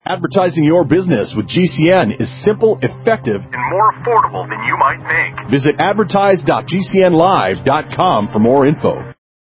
Advertising your business with GCN is simple, effective, and more affordable than you might think. Visit advertise.gcnlive.com for more info.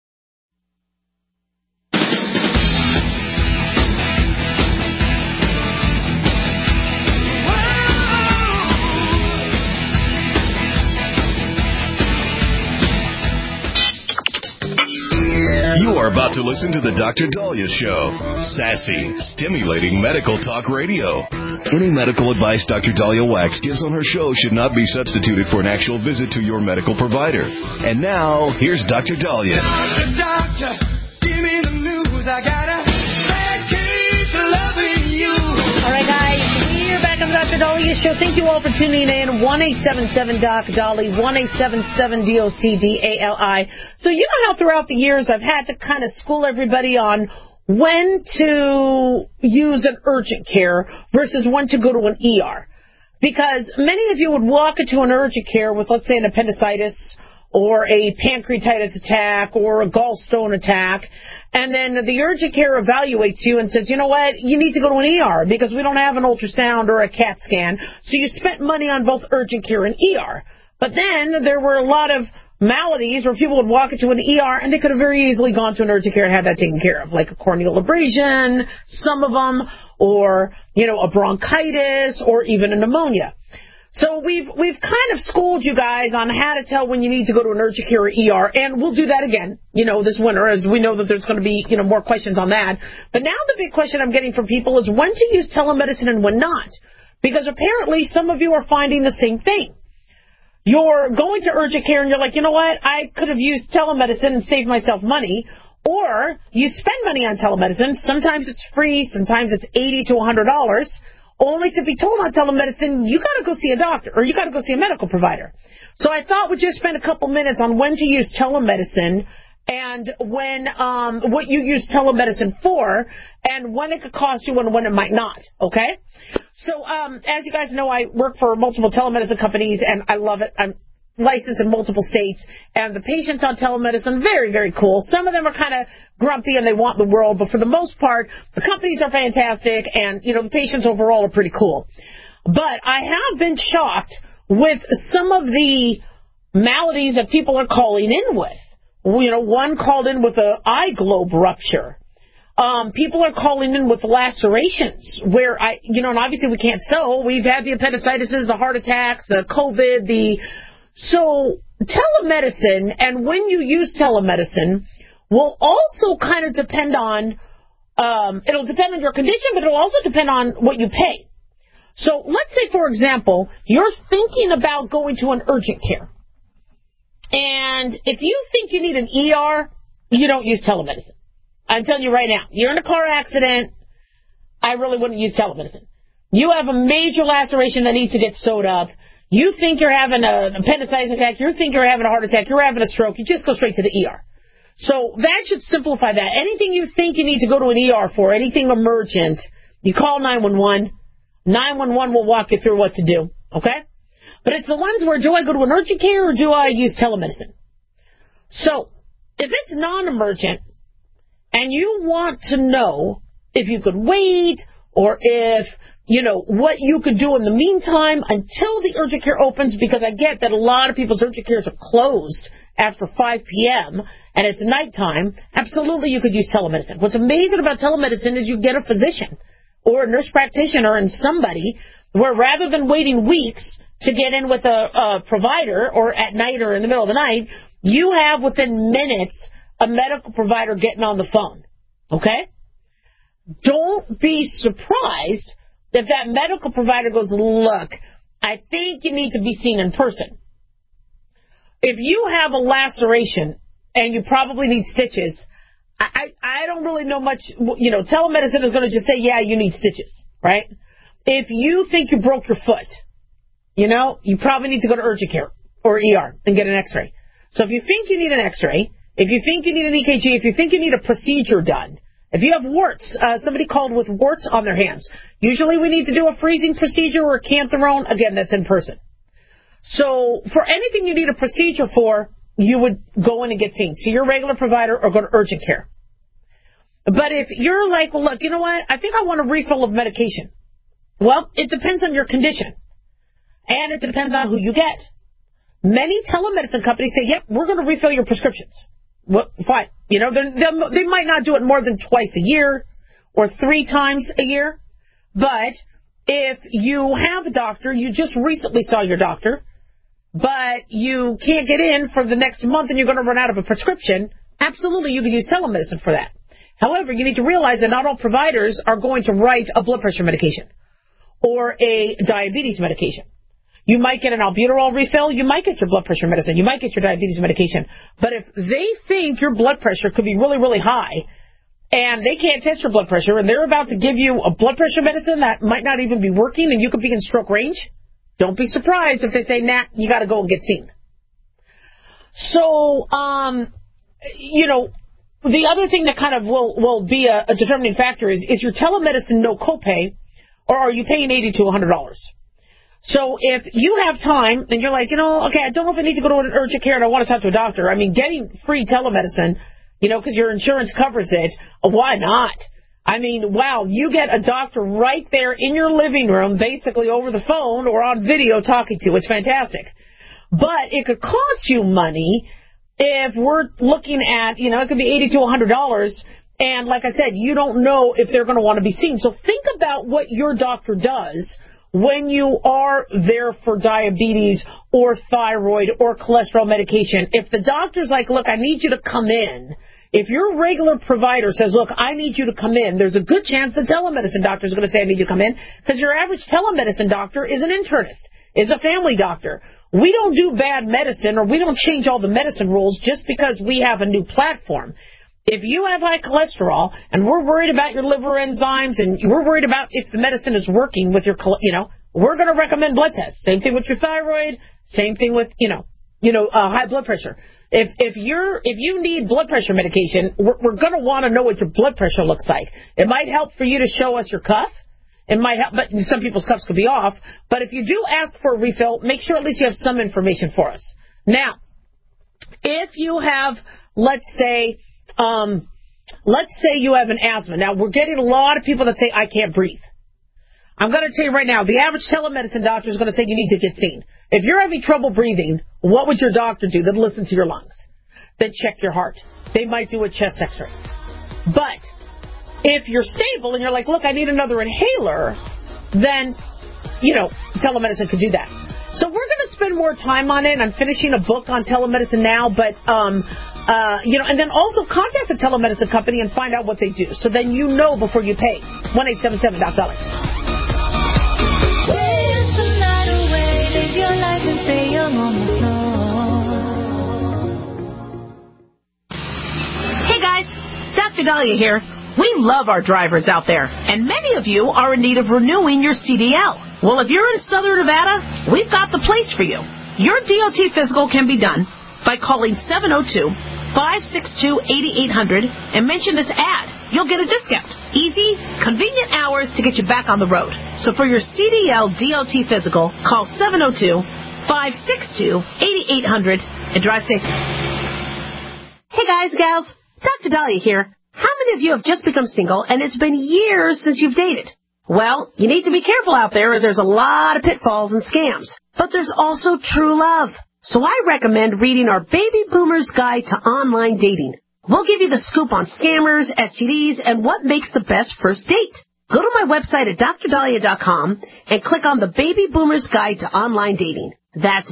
You are about to listen to the Dr. Daliah Show. Sassy, stimulating medical talk radio. Any medical advice Dr. Daliah Wax gives on her show should not be substituted for an actual visit to your medical provider. And now, here's Dr. Daliah. Doctor, give me the news. I got a bad case of loving you. All right, guys, we're back on the Dr. Daliah Show. Thank you all for tuning in. 1-877-DOC-DALI, 1-877-DOCDALI. So you know how throughout the years I've had to kind of school everybody on when to use an urgent care versus when to go to an ER. Because many of you would walk into an urgent care with, let's say, an appendicitis or a pancreatitis attack or a gallstone attack, and then the urgent care evaluates you and says, you know what, you need to go to an ER because we don't have an ultrasound or a CAT scan. So you spent money on both urgent care and ER. But then there were a lot of maladies where people would walk into an ER and they could have very easily gone to an urgent care and had that taken care of, like a corneal abrasion, some of them, or, you know, a bronchitis or even a pneumonia. So we've kind of schooled you guys on how to tell when you need to go to an urgent care or ER, and we'll do that again, you know, this winter, as we know that there's going to be, you know, more questions on that. But now the big question I'm getting from people is when to use telemedicine and when not. Because apparently some of you are finding the same thing. You're going to urgent care and you're like, you know what, I could have used telemedicine and saved myself money. Or you spend money on telemedicine. Sometimes it's free, sometimes it's $80 to $100. Only to be told on telemedicine, you got to go see a doctor or you got to go see a medical provider. So I thought we'd just spend a couple minutes on when to use telemedicine and when what you use telemedicine for and when it could cost you and when it might not, okay? So as you guys know, I work for multiple telemedicine companies and I love it. I'm licensed in multiple states, and the patients on telemedicine, very, very cool. Some of them are kind of grumpy and they want the world, but for the most part, the companies are fantastic, and, you know, the patients overall are pretty cool. But I have been shocked with some of the maladies that people are calling in with. You know, one called in with an eye globe rupture. People are calling in with lacerations where and obviously we can't sew. We've had the appendicitis, the heart attacks, the COVID, So telemedicine, and when you use telemedicine, will also kind of depend on, it'll depend on your condition, but it'll also depend on what you pay. So let's say, for example, you're thinking about going to an urgent care. And if you think you need an ER, you don't use telemedicine. I'm telling you right now, you're in a car accident, I really wouldn't use telemedicine. You have a major laceration that needs to get sewed up. You think you're having an appendicitis attack, you think you're having a heart attack, you're having a stroke, you just go straight to the ER. So that should simplify that. Anything you think you need to go to an ER for, anything emergent, you call 911. 911 will walk you through what to do, okay? But it's the ones where, do I go to an urgent care or do I use telemedicine? So if it's non-emergent and you want to know if you could wait or if, you know, what you could do in the meantime until the urgent care opens, because I get that a lot of people's urgent cares are closed after 5 p.m. and it's nighttime, absolutely you could use telemedicine. What's amazing about telemedicine is you get a physician or a nurse practitioner and somebody where rather than waiting weeks to get in with a provider or at night or in the middle of the night, you have within minutes a medical provider getting on the phone, okay? Don't be surprised if that medical provider goes, look, I think you need to be seen in person. If you have a laceration and you probably need stitches, I don't really know much, you know, telemedicine is going to just say, yeah, you need stitches, right? If you think you broke your foot, you know, you probably need to go to urgent care or ER and get an x-ray. So if you think you need an x-ray, if you think you need an EKG, if you think you need a procedure done, if you have warts, somebody called with warts on their hands, usually we need to do a freezing procedure or a cantharone. Again, that's in person. So for anything you need a procedure for, you would go in and get seen. See your regular provider or go to urgent care. But if you're like, well, look, you know what? I think I want a refill of medication. Well, it depends on your condition. And it depends on who you get. Many telemedicine companies say, yep, we're going to refill your prescriptions. Well, fine. You know, they might not do it more than twice a year or 3 times a year. But if you have a doctor, you just recently saw your doctor, but you can't get in for the next month and you're going to run out of a prescription, absolutely you can use telemedicine for that. However, you need to realize that not all providers are going to write a blood pressure medication or a diabetes medication. You might get an albuterol refill. You might get your blood pressure medicine. You might get your diabetes medication. But if they think your blood pressure could be really, really high and they can't test your blood pressure and they're about to give you a blood pressure medicine that might not even be working and you could be in stroke range, don't be surprised if they say, nah, you got to go and get seen. So, you know, the other thing that kind of will be a determining factor is your telemedicine no copay, or are you paying $80 to $100? So if you have time and you're like, you know, okay, I don't know if I need to go to an urgent care and I want to talk to a doctor. I mean, getting free telemedicine, you know, because your insurance covers it, why not? I mean, wow, you get a doctor right there in your living room, basically over the phone or on video talking to you. It's fantastic. But it could cost you money if we're looking at, you know, it could be $80 to $100. And like I said, you don't know if they're going to want to be seen. So think about what your doctor does when you are there for diabetes or thyroid or cholesterol medication. If the doctor's like, look, I need you to come in. If your regular provider says, look, I need you to come in, there's a good chance the telemedicine doctor is going to say, I need you to come in, because your average telemedicine doctor is an internist, is a family doctor. We don't do bad medicine, or we don't change all the medicine rules just because we have a new platform. If you have high cholesterol and we're worried about your liver enzymes and we're worried about if the medicine is working with your, you know, we're going to recommend blood tests. Same thing with your thyroid. Same thing with, high blood pressure. If you need blood pressure medication, we're going to want to know what your blood pressure looks like. It might help for you to show us your cuff. It might help, but some people's cuffs could be off. But if you do ask for a refill, make sure at least you have some information for us. Now, if you have, let's say you have an asthma. Now, we're getting a lot of people that say, I can't breathe. I'm going to tell you right now, the average telemedicine doctor is going to say you need to get seen. If you're having trouble breathing, what would your doctor do? They'd listen to your lungs. They'd check your heart. They might do a chest x-ray. But if you're stable and you're like, look, I need another inhaler, then, telemedicine could do that. So we're going to spend more time on it. I'm finishing a book on telemedicine now, but, and then also contact the telemedicine company and find out what they do. So then you know before you pay. 1-877-DOC. Hey guys, Dr. Dahlia here. We love our drivers out there, and many of you are in need of renewing your CDL. Well, if you're in Southern Nevada, we've got the place for you. Your DOT physical can be done by calling 702-562-8800 and mention this ad. You'll get a discount. Easy, convenient hours to get you back on the road. So for your CDL DOT physical, call 702-562-8800 and drive safe. Hey guys, gals, Dr. Dahlia here. How many of you have just become single and it's been years since you've dated? Well, you need to be careful out there as there's a lot of pitfalls and scams. But there's also true love. So I recommend reading our Baby Boomer's Guide to Online Dating. We'll give you the scoop on scammers, STDs, and what makes the best first date. Go to my website at drdahlia.com and click on the Baby Boomer's Guide to Online Dating. That's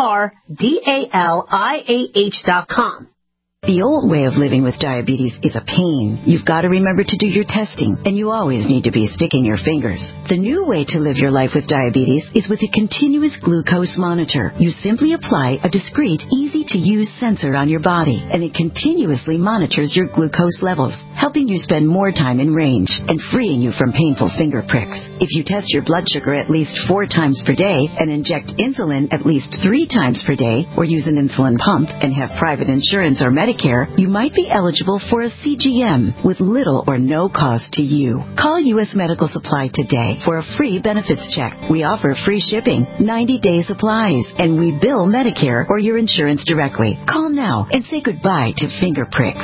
DRDALIAH.com. The old way of living with diabetes is a pain. You've got to remember to do your testing, and you always need to be sticking your fingers. The new way to live your life with diabetes is with a continuous glucose monitor. You simply apply a discreet, easy-to-use sensor on your body, and it continuously monitors your glucose levels, helping you spend more time in range and freeing you from painful finger pricks. If you test your blood sugar at least 4 times per day and inject insulin at least 3 times per day, or use an insulin pump and have private insurance or Medicare, Medicare, you might be eligible for a CGM with little or no cost to you. Call U.S. Medical Supply today for a free benefits check. We offer free shipping, 90-day supplies, and we bill Medicare or your insurance directly. Call now and say goodbye to finger pricks.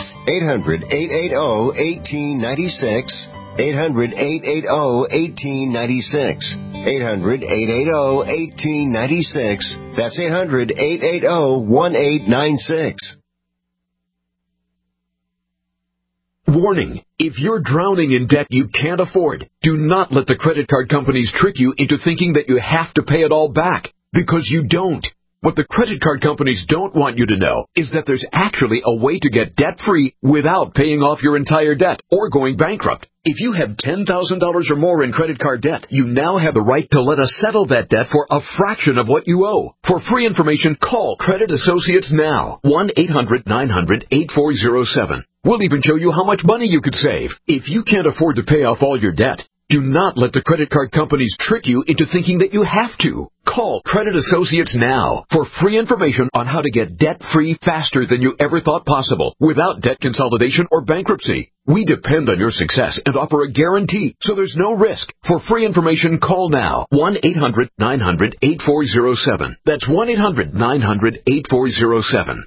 800-880-1896. 800-880-1896. 800-880-1896. That's 800-880-1896. Warning. If you're drowning in debt you can't afford, do not let the credit card companies trick you into thinking that you have to pay it all back, because you don't. What the credit card companies don't want you to know is that there's actually a way to get debt-free without paying off your entire debt or going bankrupt. If you have $10,000 or more in credit card debt, you now have the right to let us settle that debt for a fraction of what you owe. For free information, call Credit Associates now. 1-800-900-8407. We'll even show you how much money you could save. If you can't afford to pay off all your debt, do not let the credit card companies trick you into thinking that you have to. Call Credit Associates now for free information on how to get debt-free faster than you ever thought possible without debt consolidation or bankruptcy. We depend on your success and offer a guarantee, so there's no risk. For free information, call now. 1-800-900-8407. That's 1-800-900-8407.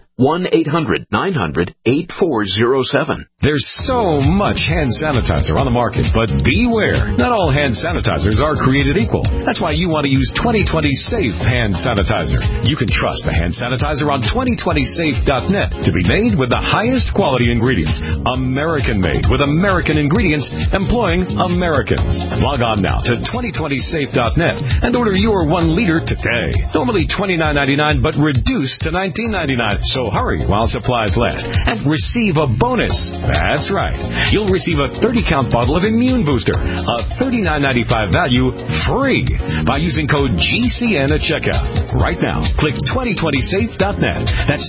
1-800-900-8407. There's so much hand sanitizer on the market, but beware. Not all hand sanitizers are created equal. That's why you want to use 2020 Safe Hand Sanitizer. You can trust the hand sanitizer on 2020safe.net to be made with the highest quality ingredients. American-made with American ingredients, employing Americans. Log on now to 2020safe.net and order your 1 liter today. Normally $29.99, but reduced to $19.99. So hurry while supplies last and receive a bonus. That's right. You'll receive a 30-count bottle of Immune Booster, a $39.95 value, free by using code GCN at checkout. Right now, click 2020safe.net. That's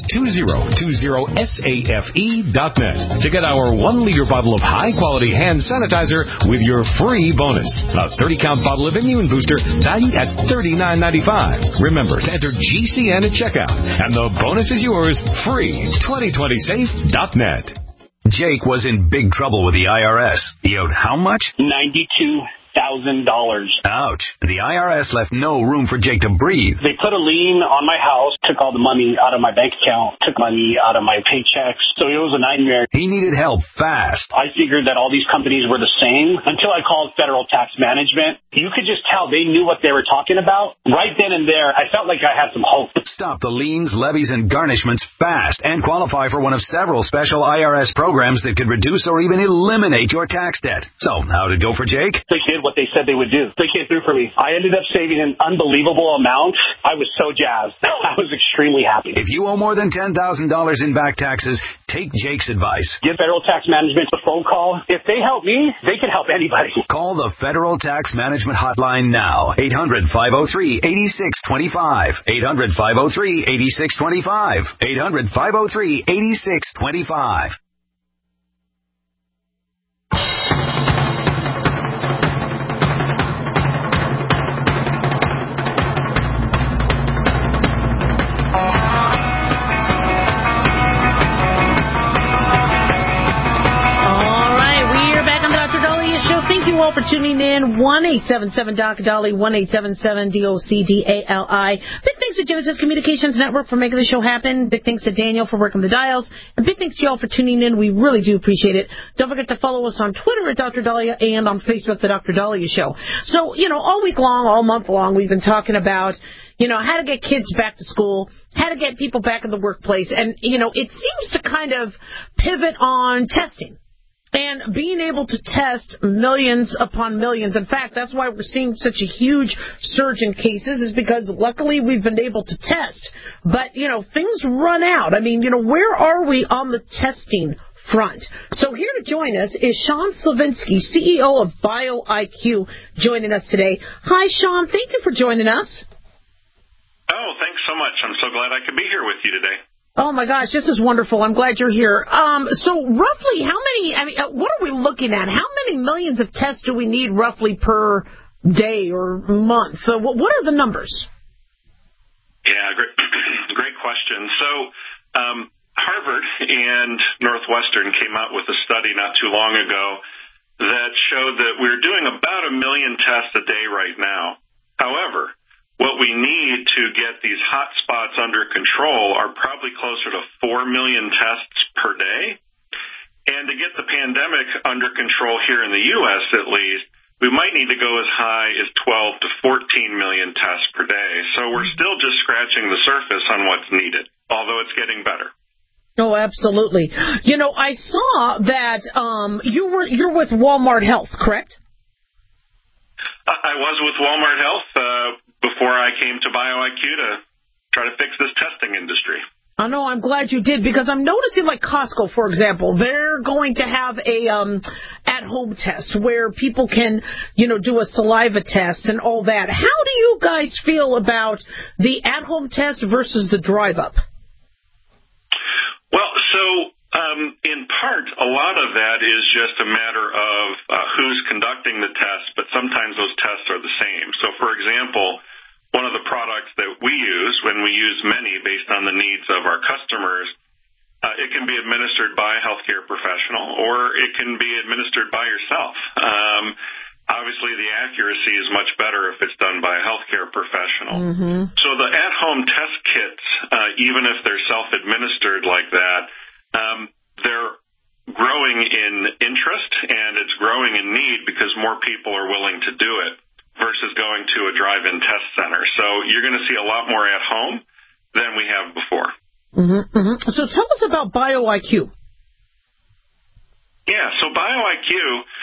2020safe.net to get our 1 liter bottle of high-quality hand sanitizer with your free bonus. A 30-count bottle of Immune Booster valued at $39.95. Remember to enter GCN at checkout, and the bonus is yours free. 2020safe.net. Jake was in big trouble with the IRS. He owed how much? $92,000. Ouch. The IRS left no room for Jake to breathe. They put a lien on my house, took all the money out of my bank account, took money out of my paychecks. So it was a nightmare. He needed help fast. I figured that all these companies were the same until I called Federal Tax Management. You could just tell they knew what they were talking about. Right then and there, I felt like I had some hope. Stop the liens, levies, and garnishments fast and qualify for one of several special IRS programs that could reduce or even eliminate your tax debt. So, how did it go for Jake? They did what they said they would do. They came through for me. I ended up saving an unbelievable amount. I was so jazzed. I was extremely happy. If you owe more than $10,000 in back taxes, take Jake's advice. Give Federal Tax Management a phone call. If they help me, they can help anybody. Call the Federal Tax Management Hotline now. 800-503-8625. 800-503-8625. 800-503-8625. All for tuning in. 1-877-DOC-DOLLY, 1-877-DOCDALI. Big thanks to Genesis Communications Network for making the show happen. Big thanks to Daniel for working the dials. And big thanks to y'all for tuning in. We really do appreciate it. Don't forget to follow us on Twitter at Dr. Dahlia and on Facebook, The Dr. Dahlia Show. So, all week long, all month long, we've been talking about how to get kids back to school, how to get people back in the workplace. And, it seems to kind of pivot on testing and being able to test millions upon millions. In fact, that's why we're seeing such a huge surge in cases, is because luckily we've been able to test. But, things run out. I mean, where are we on the testing front? So here to join us is Sean Slavinsky, CEO of BioIQ, joining us today. Hi, Sean. Thank you for joining us. Oh, thanks so much. I'm so glad I could be here with you today. Oh, my gosh, this is wonderful. I'm glad you're here. So roughly what are we looking at? How many millions of tests do we need roughly per day or month? What are the numbers? Yeah, great question. So Harvard and Northwestern came out with a study not too long ago that showed that we're doing about 1 million tests a day right now. However, what we need to get these hot spots under control are probably closer to 4 million tests per day. And to get the pandemic under control here in the U.S. at least, we might need to go as high as 12 to 14 million tests per day. So we're still just scratching the surface on what's needed, although it's getting better. Oh, absolutely. You know, I saw that you're with Walmart Health, correct? I was with Walmart Health before I came to BioIQ to try to fix this testing industry. I know, I'm glad you did, because I'm noticing, like Costco, for example, they're going to have a at-home test where people can, do a saliva test and all that. How do you guys feel about the at-home test versus the drive-up? Well, so in part, a lot of that is just a matter of who's conducting the test, but sometimes those tests are the same. So, for example, one of the products that we use, when we use many based on the needs of our customers, it can be administered by a healthcare professional, or it can be administered by yourself. Obviously, the accuracy is much better if it's done by a healthcare professional. Mm-hmm. So the at-home test kits, even if they're self-administered like that, they're growing in interest, and it's growing in need because more people are willing to do it versus going to a drive-in test center. So you're going to see a lot more at home than we have before. Mm-hmm, mm-hmm. So tell us about BioIQ. Yeah, so BioIQ,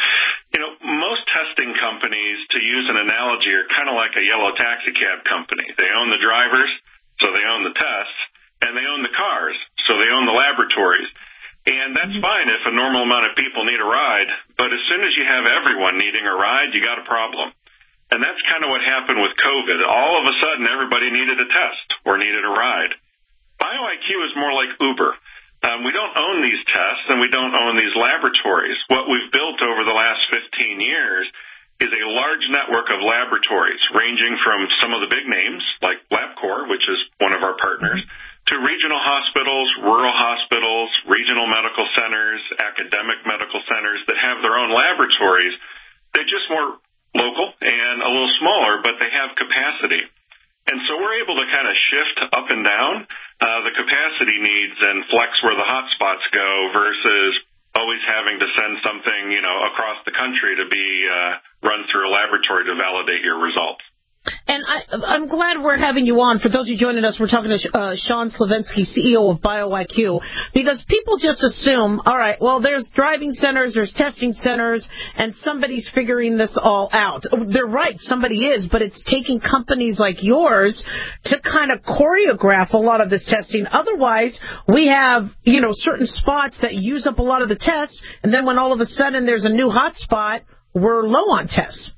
most testing companies, to use an analogy, are kind of like a yellow taxi cab company. They own the drivers, so they own the tests, and they own the cars, so they own the laboratories. And that's fine if a normal amount of people need a ride, but as soon as you have everyone needing a ride, you got a problem. And that's kind of what happened with COVID. All of a sudden, everybody needed a test or needed a ride. BioIQ is more like Uber. We don't own these tests, and we don't own these laboratories. What we've built over the last 15 years is a large network of laboratories, ranging from some of the big names, like LabCorp, which is one of our partners, to regional hospitals, rural hospitals, regional medical centers, academic medical centers that have their own laboratories. They're just more local and a little smaller, but they have capacity. And so we're able to kind of shift up and down the capacity needs and flex where the hot spots go versus always having to send something, across the country to be run through a laboratory to validate your results. And I'm glad we're having you on. For those of you joining us, we're talking to Sean Slavenski, CEO of BioIQ, because people just assume, all right, well, there's driving centers, there's testing centers, and somebody's figuring this all out. They're right, somebody is, but it's taking companies like yours to kind of choreograph a lot of this testing. Otherwise, we have, certain spots that use up a lot of the tests, and then when all of a sudden there's a new hot spot, we're low on tests.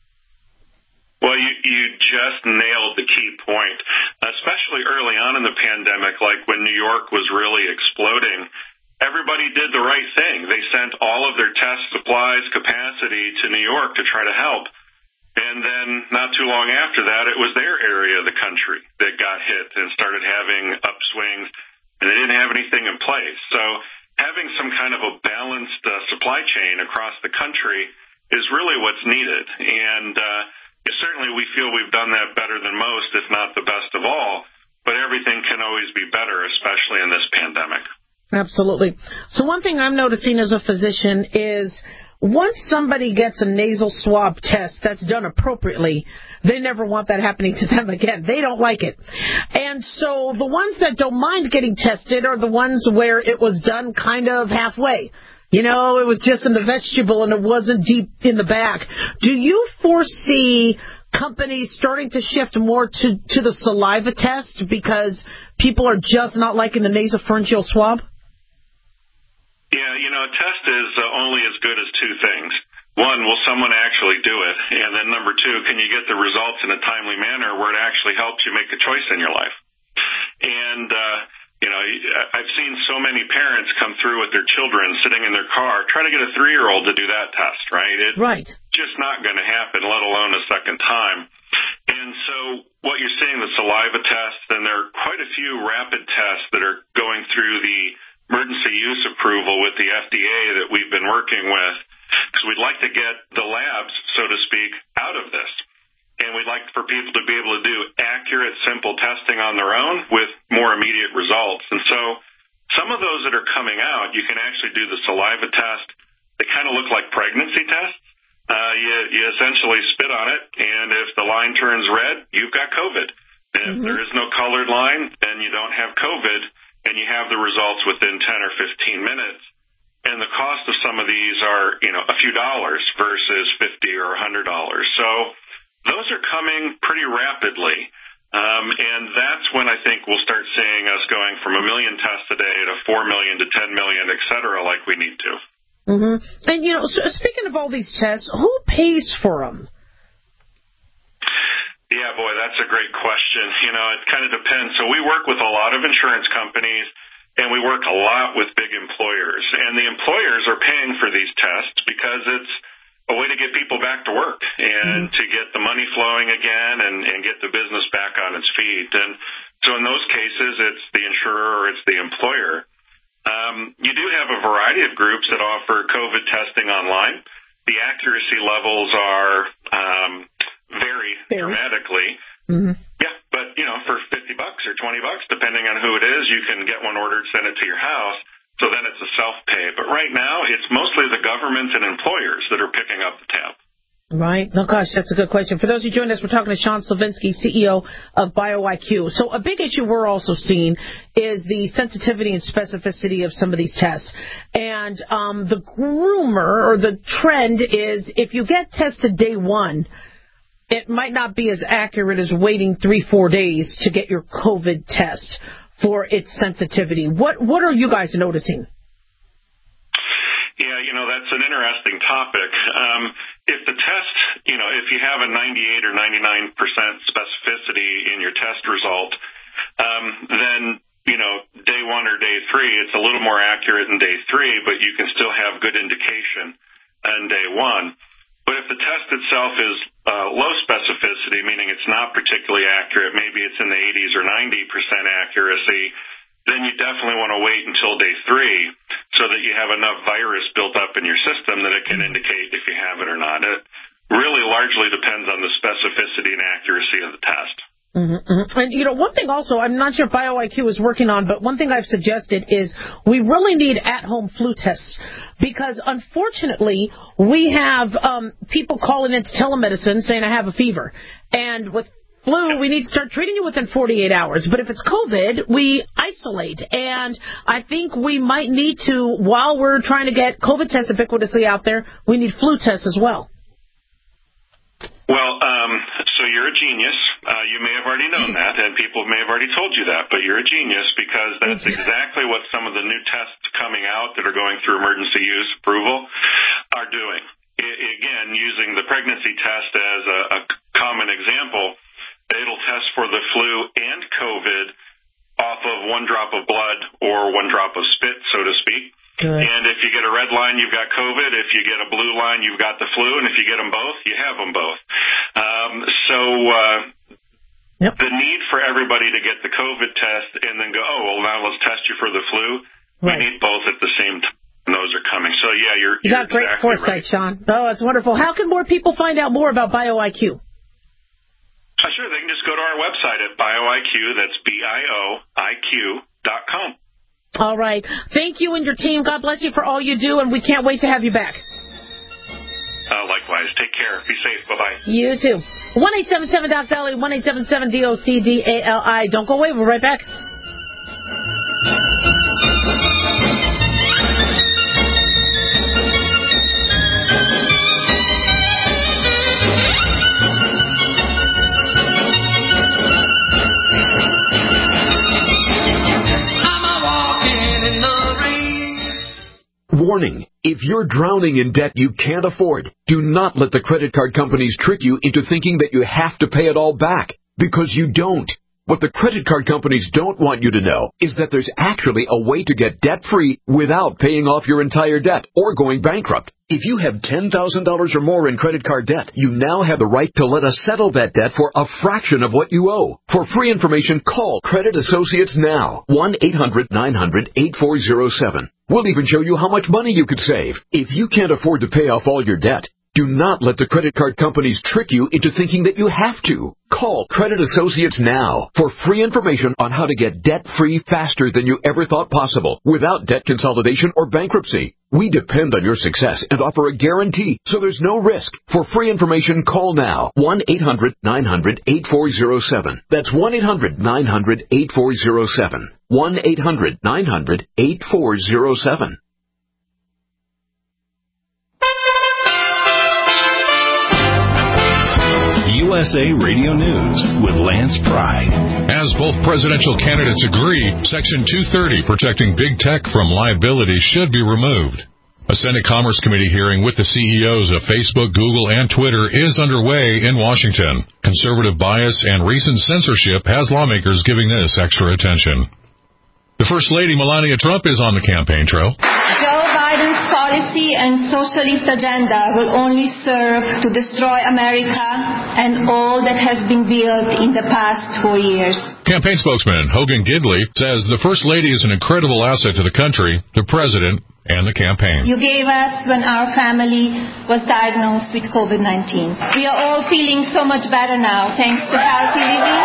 Well, you just nailed the key point, especially early on in the pandemic, like when New York was really exploding. Everybody did the right thing. They sent all of their test supplies, capacity to New York to try to help. And then not too long after that, it was their area of the country that got hit and started having upswings, and they didn't have anything in place. So having some kind of a balanced supply chain across the country is really what's needed. And certainly we feel we've done that better than most, if not the best of all, but everything can always be better, especially in this pandemic. Absolutely. So one thing I'm noticing as a physician is once somebody gets a nasal swab test that's done appropriately, they never want that happening to them again. They don't like it. And so the ones that don't mind getting tested are the ones where it was done kind of halfway. It was just in the vegetable and it wasn't deep in the back. Do you foresee companies starting to shift more to the saliva test because people are just not liking the nasopharyngeal swab? Yeah, a test is only as good as two things. One, will someone actually do it? And then number two, can you get the results in a timely manner where it actually helps you make a choice in your life? And, I've seen so many parents come through with their children sitting in their car, try to get a 3-year-old to do that test, right? It's just not going to happen, let alone a second time. And so what you're seeing, the saliva test, and there are quite a few rapid tests that are going through the with the FDA that we've been working with, because we'd like to get the labs, so to speak, out of this. And we'd like for people to be able to do accurate, simple testing on their own with more immediate results. And so some of those that are coming out, you can actually do the saliva test. They kind of look like pregnancy tests. You essentially spit on it, and if the line turns red, you've got COVID. And if there is no colored line, then you don't have COVID, and you have the results within 10 or 15 minutes. And the cost of some of these are, a few dollars versus $50 or $100. So those are coming pretty rapidly. And that's when I think we'll start seeing us going from 1 million tests a day to 4 million to 10 million, et cetera, like we need to. Mm-hmm. And, speaking of all these tests, who pays for them? Yeah, boy, that's a great question. It kind of depends. So we work with a lot of insurance companies, and we work a lot with big employers. And the employers are paying for these tests because it's a way to get people back to work and to get the money flowing again and get the business back on its feet. And so in those cases, it's the insurer or it's the employer. You do have a variety of groups that offer COVID testing online. The accuracy levels are vary dramatically. Yeah, but for $50 or $20, depending on who it is, you can get one ordered, send it to your house. So then it's a self-pay. But right now, it's mostly the governments and employers that are picking up the tab. Right. No, gosh, that's a good question. For those who joined us, we're talking to Sean Slavinsky, CEO of BioIQ. So a big issue we're also seeing is the sensitivity and specificity of some of these tests. And the rumor or the trend is if you get tested day one, it might not be as accurate as waiting 3-4 days to get your COVID test for its sensitivity. What are you guys noticing? Yeah, that's an interesting topic. If the test, if you have a 98 or 99% specificity in your test result, then, day one or day three, it's a little more accurate than day three, but you can still have good indication on day one. But if the test itself is low specificity, meaning it's not particularly accurate, maybe it's in the 80s or 90% accuracy, then you definitely want to wait until day three so that you have enough virus built up in your system that it can indicate if you have it or not. It really largely depends on the specificity and accuracy of the test. And, one thing also, I'm not sure if BioIQ is working on, but one thing I've suggested is we really need at-home flu tests because, unfortunately, we have people calling into telemedicine saying, I have a fever. And with flu, we need to start treating you within 48 hours. But if it's COVID, we isolate. And I think we might need to, while we're trying to get COVID tests ubiquitously out there, we need flu tests as well. Well, so you're a genius. You may have already known that, and people may have already told you that, but you're a genius because that's exactly what some of the new tests coming out that are going through emergency use approval are doing. Again, using the pregnancy test as a common example, it'll test for the flu and COVID off of 1 drop of blood or 1 drop of spit, so to speak. Good. And if you get a red line, you've got COVID. If you get a blue line, you've got the flu. And if you get them both, you have them both. The need for everybody to get the COVID test and then go, now let's test you for the flu. Right. We need both at the same time. And those are coming. So, yeah, you're got great exactly foresight, right. Sean. Oh, that's wonderful. How can more people find out more about BioIQ? Sure. They can just go to our website at BioIQ. That's BIOIQ.com. All right. Thank you and your team. God bless you for all you do, and we can't wait to have you back. Likewise. Take care. Be safe. Bye-bye. You too. 1-877-DOC-DALI, 1-877-DOC-DALI. Don't go away. We're right back. Warning, if you're drowning in debt you can't afford, do not let the credit card companies trick you into thinking that you have to pay it all back, because you don't. What the credit card companies don't want you to know is that there's actually a way to get debt-free without paying off your entire debt or going bankrupt. If you have $10,000 or more in credit card debt, you now have the right to let us settle that debt for a fraction of what you owe. For free information, call Credit Associates now. 1-800-900-8407. We'll even show you how much money you could save. If you can't afford to pay off all your debt, do not let the credit card companies trick you into thinking that you have to. Call Credit Associates now for free information on how to get debt-free faster than you ever thought possible without debt consolidation or bankruptcy. We depend on your success and offer a guarantee, so there's no risk. For free information, call now. 1-800-900-8407. That's 1-800-900-8407. 1-800-900-8407. USA Radio News with Lance Pry. As both presidential candidates agree, Section 230 protecting big tech from liability should be removed. A Senate Commerce Committee hearing with the CEOs of Facebook, Google, and Twitter is underway in Washington. Conservative bias and recent censorship has lawmakers giving this extra attention. The First Lady, Melania Trump, is on the campaign trail. Joe Biden's policy and socialist agenda will only serve to destroy America and all that has been built in the past 4 years. Campaign spokesman Hogan Gidley says the First Lady is an incredible asset to the country, the president, and the campaign. You gave us when our family was diagnosed with COVID-19. We are all feeling so much better now thanks to healthy living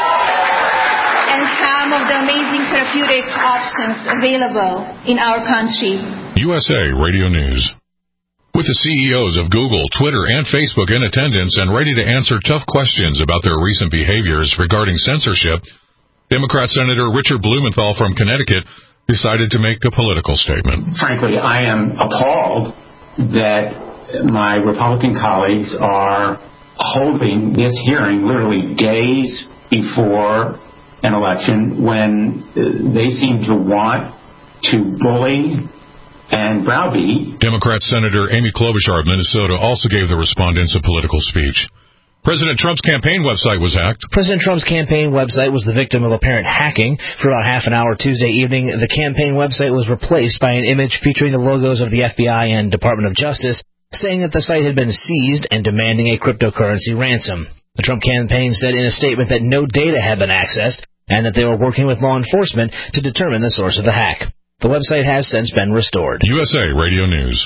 and some of the amazing therapeutic options available in our country. USA Radio News. With the CEOs of Google, Twitter, and Facebook in attendance and ready to answer tough questions about their recent behaviors regarding censorship, Democrat Senator Richard Blumenthal from Connecticut decided to make a political statement. Frankly, I am appalled that my Republican colleagues are holding this hearing literally days before an election when they seem to want to bully and browbeat. Democrat Senator Amy Klobuchar of Minnesota also gave the respondents a political speech. President Trump's campaign website was hacked. President Trump's campaign website was the victim of apparent hacking. For about half an hour Tuesday evening, the campaign website was replaced by an image featuring the logos of the FBI and Department of Justice, saying that the site had been seized and demanding a cryptocurrency ransom. The Trump campaign said in a statement that no data had been accessed and that they were working with law enforcement to determine the source of the hack. The website has since been restored. USA Radio News.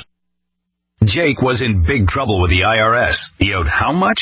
Jake was in big trouble with the IRS. He owed how much?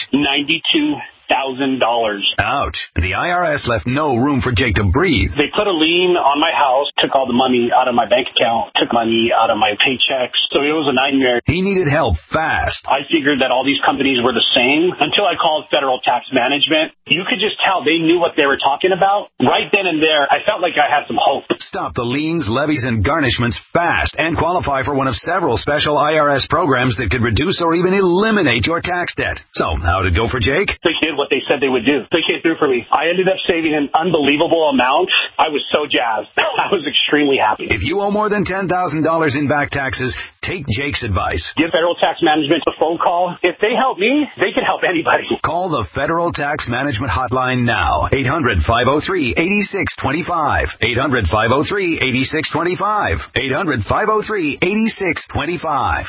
$92,000. Ouch. The IRS left no room for Jake to breathe. They put a lien on my house, took all the money out of my bank account, took money out of my paychecks. So it was a nightmare. He needed help fast. I figured that all these companies were the same until I called Federal Tax Management. You could just tell they knew what they were talking about. Right then and there, I felt like I had some hope. Stop the liens, levies, and garnishments fast and qualify for one of several special IRS programs that could reduce or even eliminate your tax debt. So, how'd it go for Jake? They did what they said they would do. They came through for me. I ended up saving an unbelievable amount. I was so jazzed. I was extremely happy. If you owe more than $10,000 in back taxes, take Jake's advice. Give Federal Tax Management a phone call. If they help me, they can help anybody. Call the Federal Tax Management Hotline now. 800-503-8625. 800-503-8625. 800-503-8625.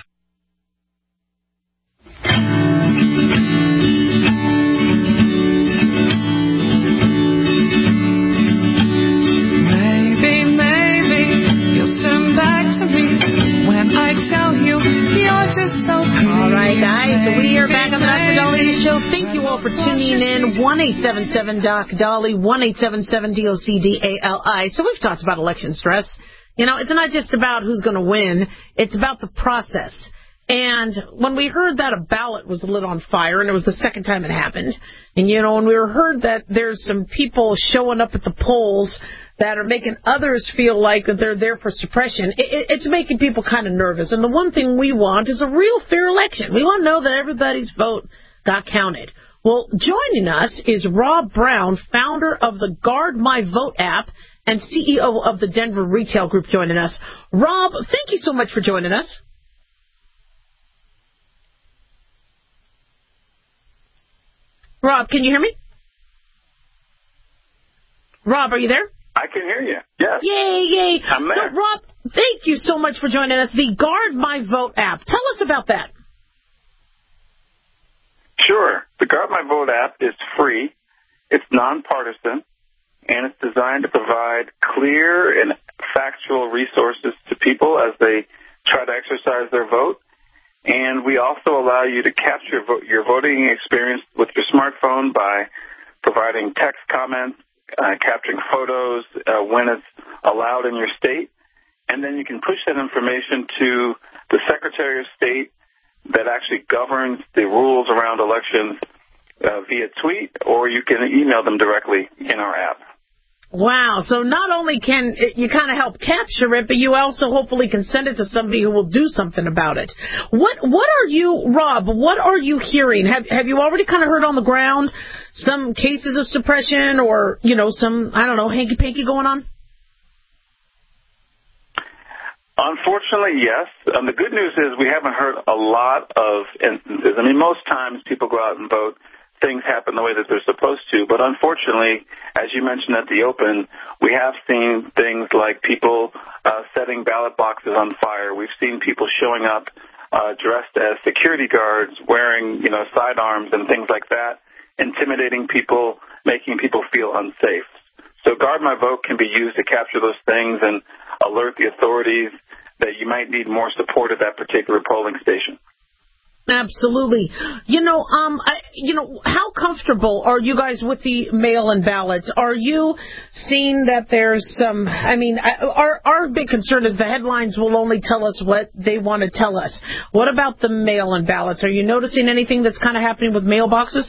I tell you, you're just so pretty. All right, guys, we are back on the Dr. Dolly Show. Thank you all for tuning in. 1-877-DOC-DOLLY, 1-877-DOC-DALI. So we've talked about election stress. You know, it's not just about who's going to win. It's about the process. And when we heard that a ballot was lit on fire, and it was the second time it happened, and, you know, when we heard that there's some people showing up at the polls that are making others feel like that they're there for suppression, it's making people kind of nervous. And the one thing we want is a real fair election. We want to know that everybody's vote got counted. Well, joining us is Rob Brown, founder of the Guard My Vote app and CEO of the Denver Retail Group, joining us. Rob, thank you so much for joining us. Rob, can you hear me? Rob, are you there? I can hear you. Yes. Yay. I'm there. So, Rob, thank you so much for joining us. The Guard My Vote app. Tell us about that. Sure. The Guard My Vote app is free. It's nonpartisan, and it's designed to provide clear and factual resources to people as they try to exercise their vote. And we also allow you to capture your voting experience with your smartphone by providing text comments, capturing photos when it's allowed in your state. And then you can push that information to the Secretary of State that actually governs the rules around elections via tweet, or you can email them directly in our app. Wow. So not only can you kind of help capture it, but you also hopefully can send it to somebody who will do something about it. What are you, Rob, what are you hearing? Have you already kind of heard on the ground some cases of suppression or, some, hanky-panky going on? Unfortunately, yes. The good news is we haven't heard a lot of instances. Most times people go out and vote, things happen the way that they're supposed to. But unfortunately, as you mentioned at the open, we have seen things like people setting ballot boxes on fire. We've seen people showing up dressed as security guards, wearing, sidearms and things like that, intimidating people, making people feel unsafe. So Guard My Vote can be used to capture those things and alert the authorities that you might need more support at that particular polling station. Absolutely. How comfortable are you guys with the mail-in ballots? Are you seeing that there's some, our big concern is the headlines will only tell us what they want to tell us. What about the mail-in ballots? Are you noticing anything that's kind of happening with mailboxes?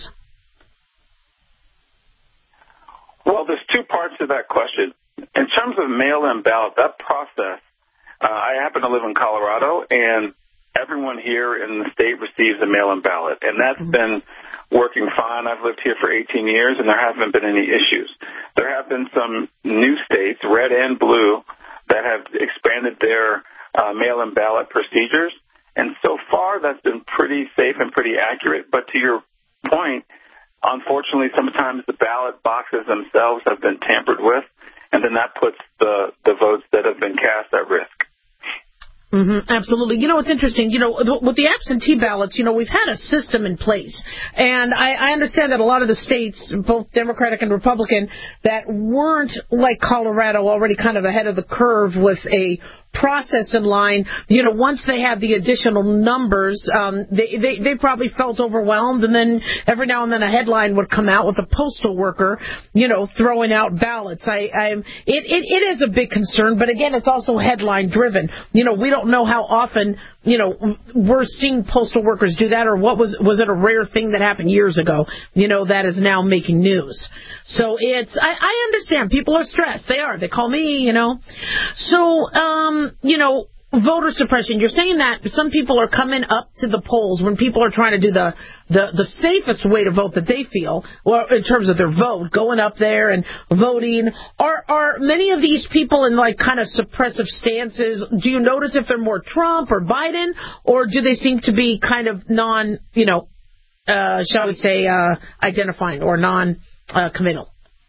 Well, there's two parts to that question. In terms of mail-in ballot, that process, I happen to live in Colorado, and everyone here in the state receives a mail-in ballot, and that's been working fine. I've lived here for 18 years, and there haven't been any issues. There have been some new states, red and blue, that have expanded their mail-in ballot procedures, and so far that's been pretty safe and pretty accurate. But to your point, unfortunately, sometimes the ballot boxes themselves have been tampered with, and then that puts the votes that have been cast at risk. Mm-hmm, absolutely. It's interesting. With the absentee ballots, we've had a system in place. And I understand that a lot of the states, both Democratic and Republican, that weren't like Colorado already kind of ahead of the curve with a process in line, once they had the additional numbers, they probably felt overwhelmed, and then every now and then a headline would come out with a postal worker, throwing out ballots. It is a big concern, but again, it's also headline driven. We don't know how often, we're seeing postal workers do that, or was it a rare thing that happened years ago, that is now making news. So I understand people are stressed. They are. They call me, So, voter suppression. You're saying that some people are coming up to the polls when people are trying to do the safest way to vote that they feel, or in terms of their vote, going up there and voting. Are many of these people in like kind of suppressive stances? Do you notice if they're more Trump or Biden, or do they seem to be kind of non, shall we say, identifying or non-committal?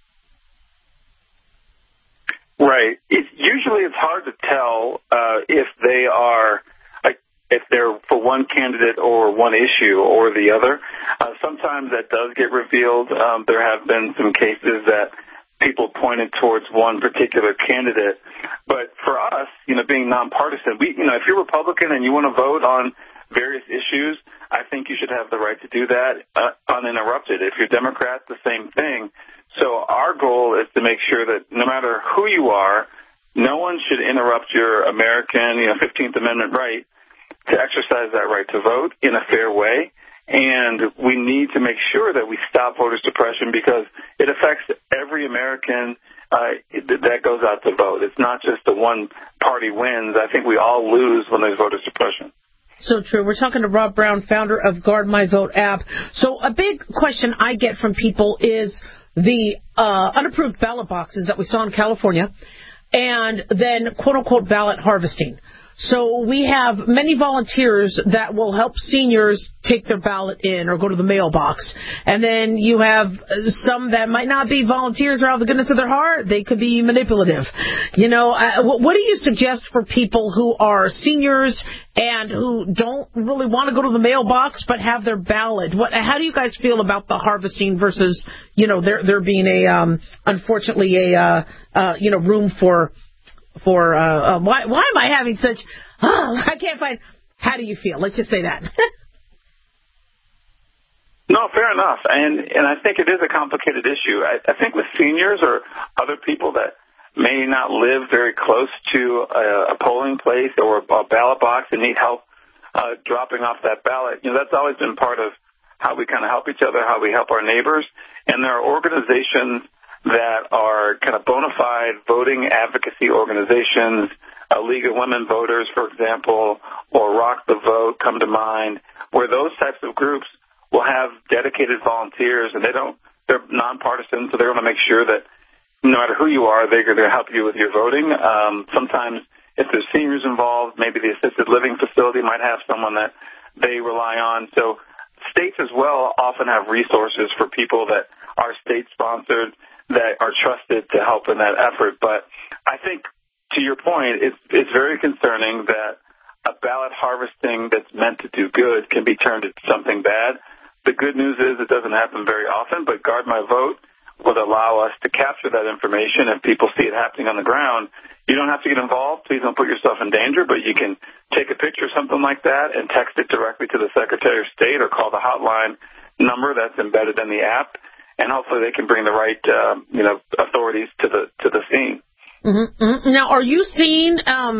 Right. Usually it's hard to tell if they are, if they're for one candidate or one issue or the other. Sometimes that does get revealed. There have been some cases that people pointed towards one particular candidate. But for us, being nonpartisan, if you're Republican and you want to vote on various issues, I think you should have the right to do that uninterrupted. If you're Democrat, the same thing. So our goal is to make sure that no matter who you are, no one should interrupt your American, 15th Amendment right to exercise that right to vote in a fair way. And we need to make sure that we stop voter suppression because it affects every American that goes out to vote. It's not just the one party wins. I think we all lose when there's voter suppression. So true. We're talking to Rob Brown, founder of Guard My Vote app. So a big question I get from people is the unapproved ballot boxes that we saw in California and then quote-unquote ballot harvesting. So we have many volunteers that will help seniors take their ballot in or go to the mailbox. And then you have some that might not be volunteers or out of the goodness of their heart. They could be manipulative. You know, what do you suggest for people who are seniors and who don't really want to go to the mailbox but have their ballot? How do you guys feel about the harvesting versus, you know, there being unfortunately room for why am I having such, I can't find, how do you feel? Let's just say that. No, fair enough. And I think it is a complicated issue. I think with seniors or other people that may not live very close to a polling place or a ballot box and need help dropping off that ballot, you know, that's always been part of how we kind of help each other, how we help our neighbors. And there are organizations that are kind of bona fide voting advocacy organizations, a League of Women Voters, for example, or Rock the Vote come to mind, where those types of groups will have dedicated volunteers, and they're nonpartisan, so they're going to make sure that no matter who you are, they're going to help you with your voting. Sometimes if there's seniors involved, maybe the assisted living facility might have someone that they rely on. So states as well often have resources for people that are state-sponsored, that are trusted to help in that effort. But I think, to your point, it's very concerning that a ballot harvesting that's meant to do good can be turned into something bad. The good news is it doesn't happen very often, but Guard My Vote would allow us to capture that information if people see it happening on the ground. You don't have to get involved. Please don't put yourself in danger, but you can take a picture of something like that and text it directly to the Secretary of State or call the hotline number that's embedded in the app, and hopefully they can bring the right, authorities to the scene. Mm-hmm, mm-hmm. Now, are you seeing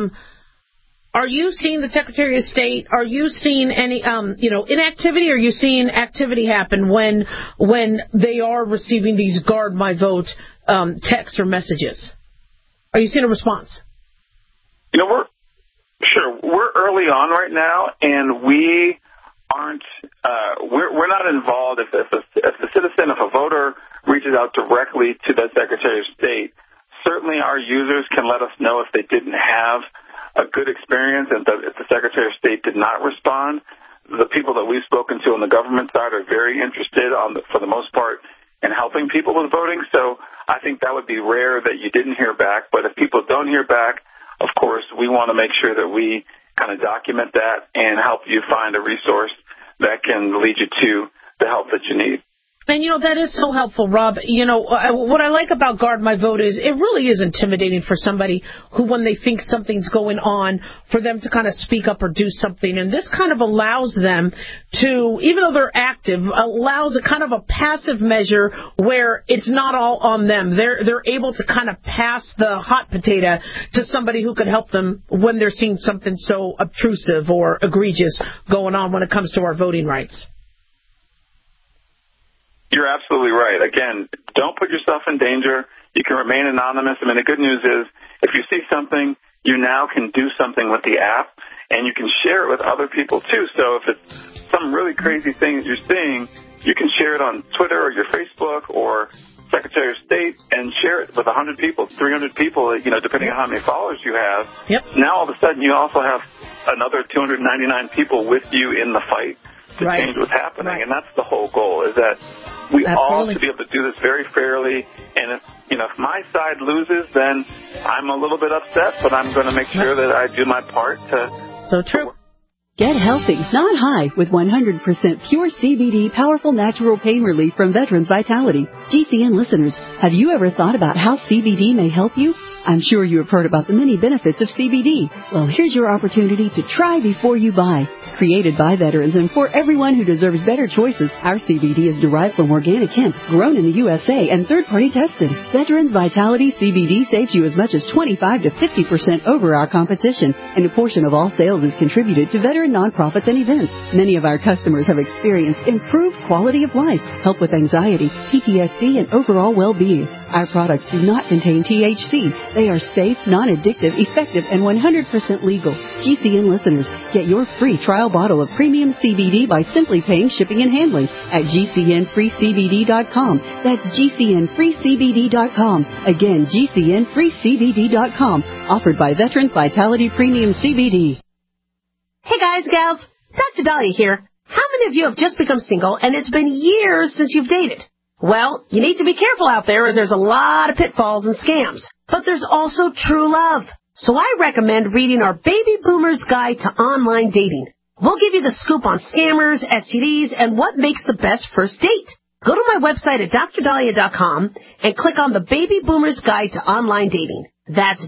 the Secretary of State? Are you seeing any, inactivity? Or are you seeing activity happen when they are receiving these Guard My Vote texts or messages? Are you seeing a response? You know, we're early on right now, and we aren't. We're not involved. If a citizen, if a voter reaches out directly to the Secretary of State, certainly our users can let us know if they didn't have a good experience and if the Secretary of State did not respond. The people that we've spoken to on the government side are very interested, for the most part, in helping people with voting. So I think that would be rare that you didn't hear back. But if people don't hear back, of course, we want to make sure that we kind of document that and help you find a resource that can lead you to the help that you need. And, that is so helpful, Rob. What I like about Guard My Vote is it really is intimidating for somebody who, when they think something's going on, for them to kind of speak up or do something. And this kind of allows them to, even though they're active, allows a kind of a passive measure where it's not all on them. They're able to kind of pass the hot potato to somebody who could help them when they're seeing something so obtrusive or egregious going on when it comes to our voting rights. You're absolutely right. Again, don't put yourself in danger. You can remain anonymous. I mean, the good news is if you see something, you now can do something with the app, and you can share it with other people, too. So if it's some really crazy thing that you're seeing, you can share it on Twitter or your Facebook or Secretary of State and share it with 100 people, 300 people, depending on how many followers you have. Yep. Now, all of a sudden, you also have another 299 people with you in the fight to change what's happening. Right. And that's the whole goal, is that we all should be able to do this very fairly. And if my side loses, then I'm a little bit upset, but I'm going to make sure that I do my part to... So true. Get healthy, not high, with 100% pure CBD powerful natural pain relief from Veterans Vitality. GCN listeners, have you ever thought about how CBD may help you? I'm sure you have heard about the many benefits of CBD. Well, here's your opportunity to try before you buy. Created by veterans and for everyone who deserves better choices, our CBD is derived from organic hemp, grown in the USA and third-party tested. Veterans Vitality CBD saves you as much as 25 to 50% over our competition, and a portion of all sales is contributed to veteran nonprofits and events. Many of our customers have experienced improved quality of life, help with anxiety, PTSD, and overall well-being. Our products do not contain THC. They are safe, non-addictive, effective, and 100% legal. GCN listeners, get your free trial trial bottle of premium CBD by simply paying shipping and handling at GCNFreeCBD.com. That's GCNFreeCBD.com. Again, GCNFreeCBD.com. Offered by Veterans Vitality Premium CBD. Hey guys, gals, Dr. Dahlia here. How many of you have just become single and it's been years since you've dated? Well, you need to be careful out there as there's a lot of pitfalls and scams. But there's also true love. So I recommend reading our Baby Boomer's Guide to Online Dating. We'll give you the scoop on scammers, STDs, and what makes the best first date. Go to my website at drdahlia.com and click on the Baby Boomer's Guide to Online Dating. That's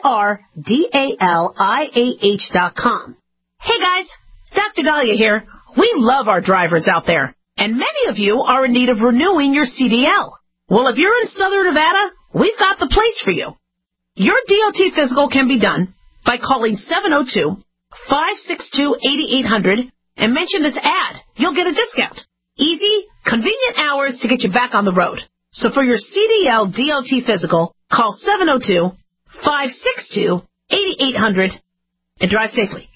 DRDALIAH.com. Hey guys, Dr. Dahlia here. We love our drivers out there, and many of you are in need of renewing your CDL. Well, if you're in Southern Nevada, we've got the place for you. Your DOT physical can be done by calling 702-562-8800 and mention this ad. You'll get a discount. Easy, convenient hours to get you back on the road. So for your CDL DOT physical, call 702-562-8800 and drive safely.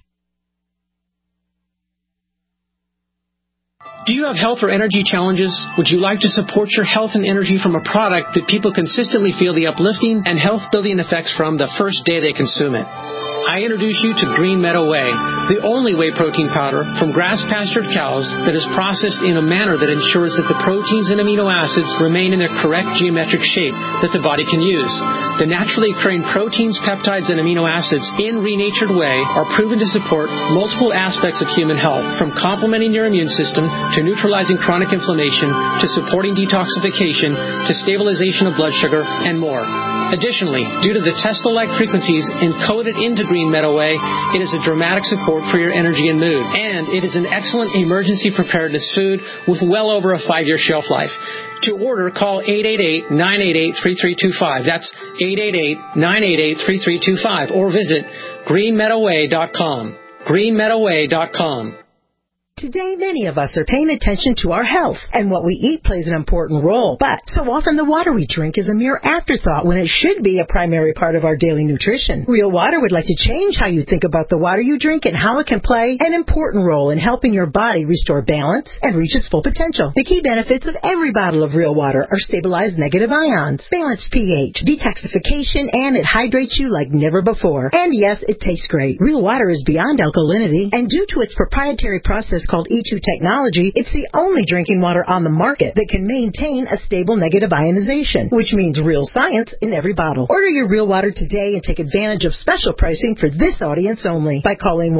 Do you have health or energy challenges? Would you like to support your health and energy from a product that people consistently feel the uplifting and health-building effects from the first day they consume it? I introduce you to Green Meadow Whey, the only whey protein powder from grass-pastured cows that is processed in a manner that ensures that the proteins and amino acids remain in their correct geometric shape that the body can use. The naturally occurring proteins, peptides, and amino acids in renatured whey are proven to support multiple aspects of human health, from complementing your immune system to neutralizing chronic inflammation, to supporting detoxification, to stabilization of blood sugar, and more. Additionally, due to the Tesla-like frequencies encoded into Green Meadow Whey, it is a dramatic support for your energy and mood. And it is an excellent emergency preparedness food with well over a 5-year shelf life. To order, call 888-988-3325. That's 888-988-3325. Or visit greenmeadowwhey.com. greenmeadowwhey.com. Today, many of us are paying attention to our health, and what we eat plays an important role. But so often the water we drink is a mere afterthought when it should be a primary part of our daily nutrition. Real Water would like to change how you think about the water you drink and how it can play an important role in helping your body restore balance and reach its full potential. The key benefits of every bottle of Real Water are stabilized negative ions, balanced pH, detoxification, and it hydrates you like never before. And yes, it tastes great. Real Water is beyond alkalinity, and due to its proprietary process called E2 technology, it's the only drinking water on the market that can maintain a stable negative ionization, which means real science in every bottle. Order your Real Water today and take advantage of special pricing for this audience only by calling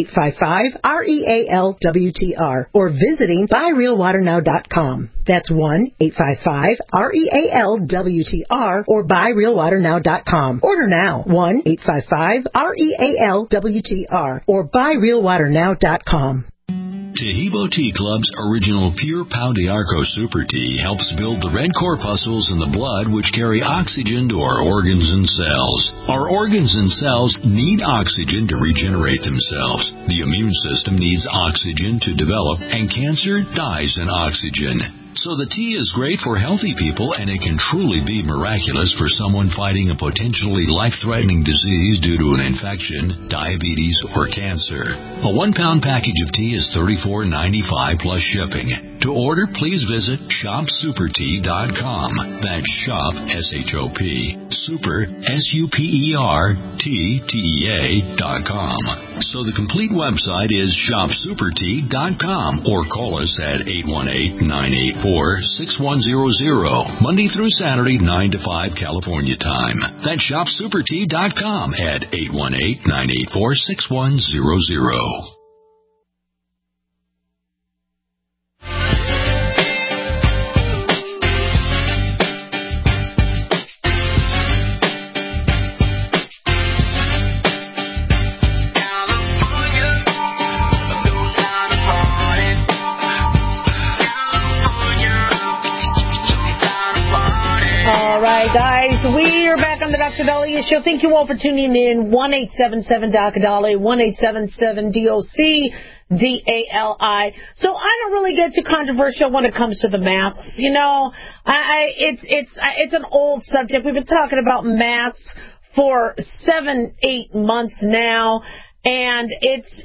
1-855-REALWTR or visiting buyrealwaternow.com. That's 1-855-REALWTR or buyrealwaternow.com. Order now. 1-855-REALWTR or buyrealwaternow.com. Taheebo Tea Club's original Pure Pau d'Arco Super Tea helps build the red corpuscles in the blood which carry oxygen to our organs and cells. Our organs and cells need oxygen to regenerate themselves. The immune system needs oxygen to develop, and cancer dies in oxygen. So the tea is great for healthy people, and it can truly be miraculous for someone fighting a potentially life-threatening disease due to an infection, diabetes, or cancer. A 1-pound package of tea is $34.95 plus shipping. To order, please visit shopsupertea.com. That's shop, S-H-O-P, super, S-U-P-E-R-T-T-E-A.com. So the complete website is shopsupertea.com or call us at 818-984-6100, Monday through Saturday, 9 to 5 California time. That's shopsupertea.com at 818-984-6100. Guys, we are back on the Dr. Dahlia Show. Thank you all for tuning in. 1-877-Dr. Dahlia, 1-877-DOC-DALI. So I don't really get too controversial when it comes to the masks. You know, it's an old subject. We've been talking about masks for 7-8 months now. And it's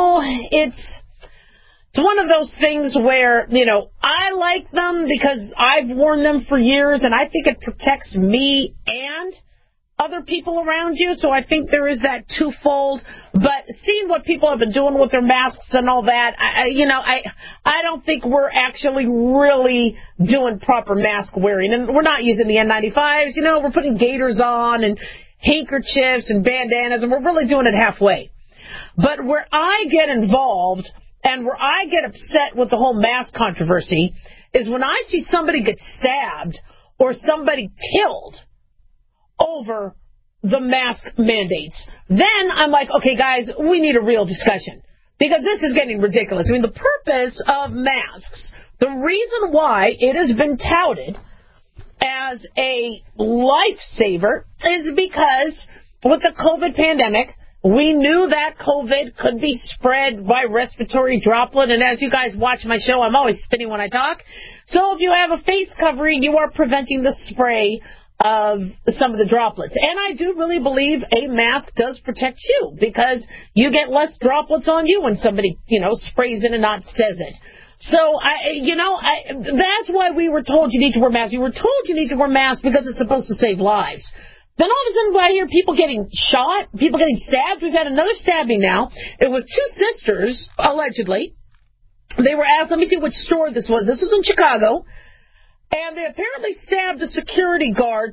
one of those things where, I like them because I've worn them for years, and I think it protects me and other people around you. So I think there is that twofold. But seeing what people have been doing with their masks and all that, I don't think we're actually really doing proper mask wearing. And we're not using the N95s. We're putting gaiters on and handkerchiefs and bandanas, and we're really doing it halfway. But where I get involved and where I get upset with the whole mask controversy is when I see somebody get stabbed or somebody killed over the mask mandates. Then I'm like, okay, guys, we need a real discussion because this is getting ridiculous. I mean, the purpose of masks, the reason why it has been touted as a lifesaver is because with the COVID pandemic, we knew that COVID could be spread by respiratory droplet. And as you guys watch my show, I'm always spinning when I talk. So if you have a face covering, you are preventing the spray of some of the droplets. And I do really believe a mask does protect you because you get less droplets on you when somebody, sprays in and not says it. So, that's why we were told you need to wear masks. You were told you need to wear masks because it's supposed to save lives. Then all of a sudden I hear people getting shot, people getting stabbed. We've had another stabbing now. It was two sisters, allegedly. They were asked, let me see which store this was. This was in Chicago. And they apparently stabbed a security guard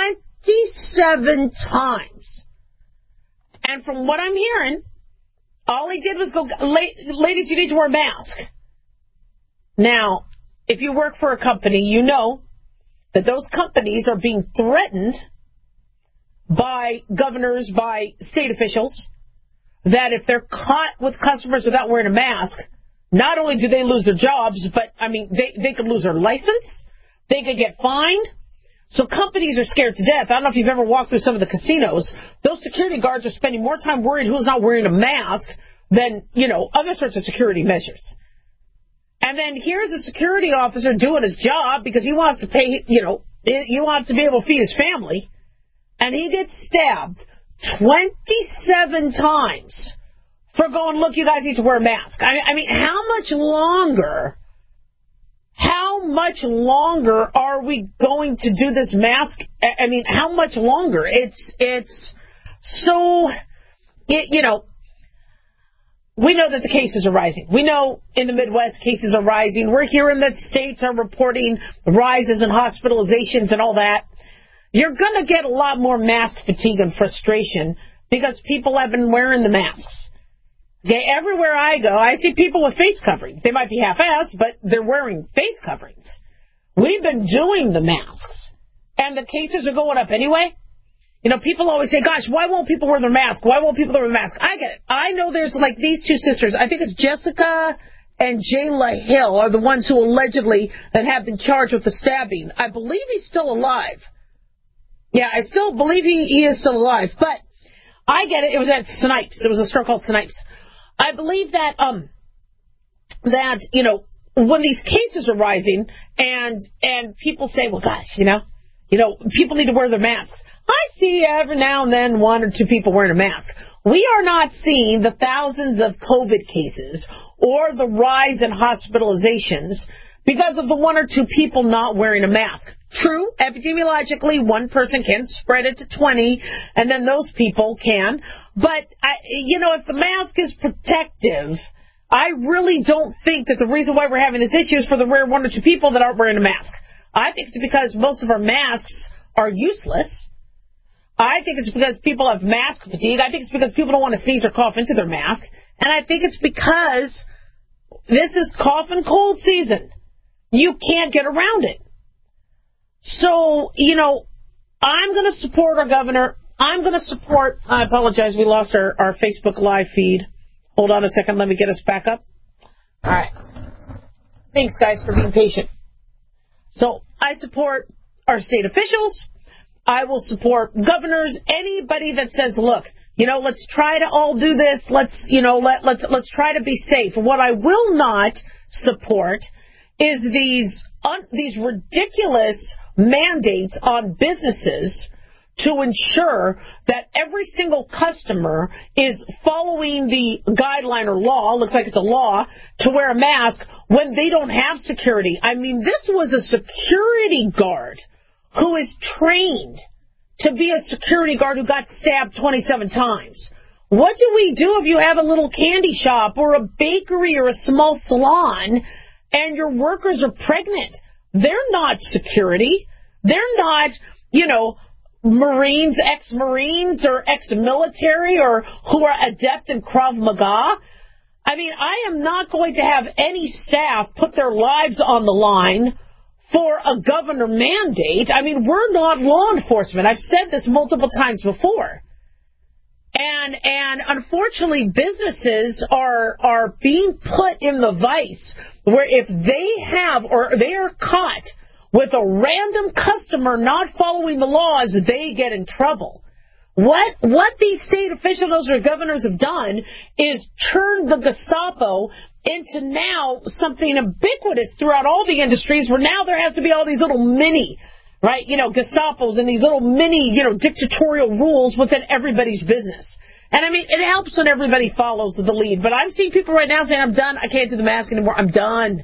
27 times. And from what I'm hearing, all he did was go, ladies, you need to wear a mask. Now, if you work for a company, you know that those companies are being threatened by governors, by state officials, that if they're caught with customers without wearing a mask, not only do they lose their jobs, but, they could lose their license. They could get fined. So companies are scared to death. I don't know if you've ever walked through some of the casinos. Those security guards are spending more time worried who's not wearing a mask than, other sorts of security measures. And then here's a security officer doing his job because he wants to pay, he wants to be able to feed his family. And he gets stabbed 27 times for going, look, you guys need to wear a mask. I mean, how much longer are we going to do this mask? I mean, how much longer? It's so, we know that the cases are rising. We know in the Midwest cases are rising. We're hearing that states are reporting rises in hospitalizations and all that. You're going to get a lot more mask fatigue and frustration because people have been wearing the masks. Okay, everywhere I go, I see people with face coverings. They might be half-assed, but they're wearing face coverings. We've been doing the masks, and the cases are going up anyway. People always say, gosh, why won't people wear their mask? Why won't people wear their mask? I get it. I know there's like these two sisters. I think it's Jessica and Jayla Hill are the ones who allegedly that have been charged with the stabbing. I believe he's still alive. Yeah, I still believe he is still alive. But I get it. It was at Snipes. It was a store called Snipes. I believe that, when these cases are rising and people say, well, gosh, people need to wear their masks. I see every now and then one or two people wearing a mask. We are not seeing the thousands of COVID cases or the rise in hospitalizations because of the one or two people not wearing a mask. True, epidemiologically, one person can spread it to 20, and then those people can. But, if the mask is protective, I really don't think that the reason why we're having this issue is for the rare one or two people that aren't wearing a mask. I think it's because most of our masks are useless. I think it's because people have mask fatigue. I think it's because people don't want to sneeze or cough into their mask. And I think it's because this is cough and cold season. You can't get around it. So, I'm going to support our governor. I'm going to support, I apologize, we lost our Facebook Live feed. Hold on a second, let me get us back up. All right. Thanks, guys, for being patient. So, I support our state officials. I will support governors, anybody that says, look, let's try to all do this. Let's try to be safe. What I will not support is these ridiculous mandates on businesses to ensure that every single customer is following the guideline or law, looks like it's a law, to wear a mask when they don't have security. I mean, this was a security guard who is trained to be a security guard who got stabbed 27 times. What do we do if you have a little candy shop or a bakery or a small salon and your workers are pregnant? They're not security. They're not, Marines, ex-Marines or ex-military or who are adept in Krav Maga. I mean, I am not going to have any staff put their lives on the line for a governor mandate. I mean, we're not law enforcement. I've said this multiple times before. And unfortunately, businesses are being put in the vice where if they have or they are caught with a random customer not following the laws, they get in trouble. What these state officials or governors have done is turn the Gestapo into now something ubiquitous throughout all the industries where now there has to be all these little mini, right, Gestapos and these little mini, dictatorial rules within everybody's business. And I mean, it helps when everybody follows the lead. But I'm seeing people right now saying, I'm done. I can't do the mask anymore. I'm done.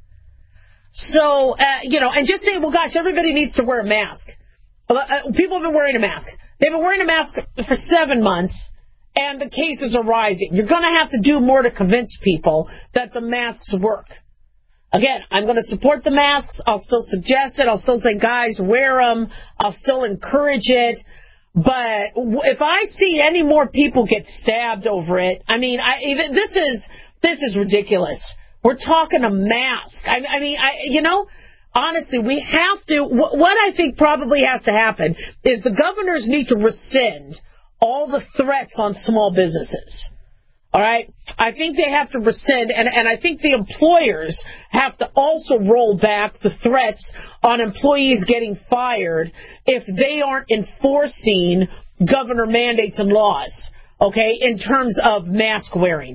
So, and just saying, well, gosh, everybody needs to wear a mask. People have been wearing a mask. They've been wearing a mask for 7 months, and the cases are rising. You're going to have to do more to convince people that the masks work. Again, I'm going to support the masks. I'll still suggest it. I'll still say, guys, wear them. I'll still encourage it. But if I see any more people get stabbed over it, I mean, this is ridiculous. We're talking a mask. I mean, honestly, we have to. What I think probably has to happen is the governors need to rescind all the threats on small businesses. All right? I think they have to rescind, and I think the employers have to also roll back the threats on employees getting fired if they aren't enforcing governor mandates and laws, okay, in terms of mask wearing.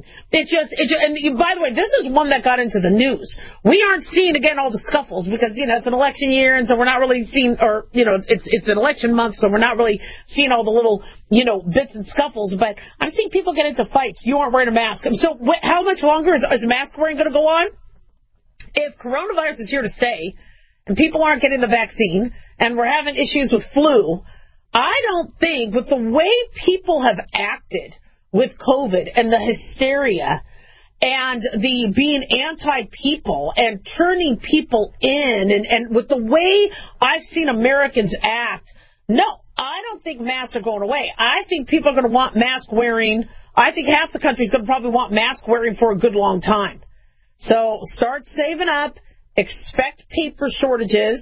And by the way, this is one that got into the news. We aren't seeing, again, all the scuffles because, it's an election year, and so we're not really seeing, or, it's an election month, so we're not really seeing all the little, bits and scuffles, but I'm seeing people get into fights. You aren't wearing a mask. So how much longer is mask wearing going to go on? If coronavirus is here to stay, and people aren't getting the vaccine, and we're having issues with flu, I don't think, with the way people have acted with COVID and the hysteria and the being anti-people and turning people in, and with the way I've seen Americans act, no, I don't think masks are going away. I think people are going to want mask wearing. I think half the country is going to probably want mask wearing for a good long time. So start saving up, expect paper shortages,